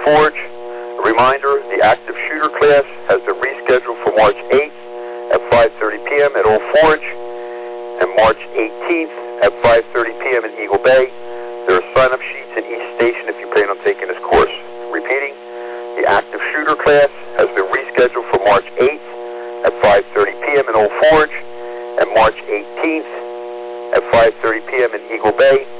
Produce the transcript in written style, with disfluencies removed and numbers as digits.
Forge. A reminder, the active shooter class has been rescheduled for March 8th at 5:30 p.m. at Old Forge and March 18th at 5:30 p.m. in Eagle Bay. There are sign-up sheets in each station if you plan on taking this course. Repeating, the active shooter class has been rescheduled for March 8th at 5:30 p.m. in Old Forge and March 18th at 5:30 p.m. in Eagle Bay.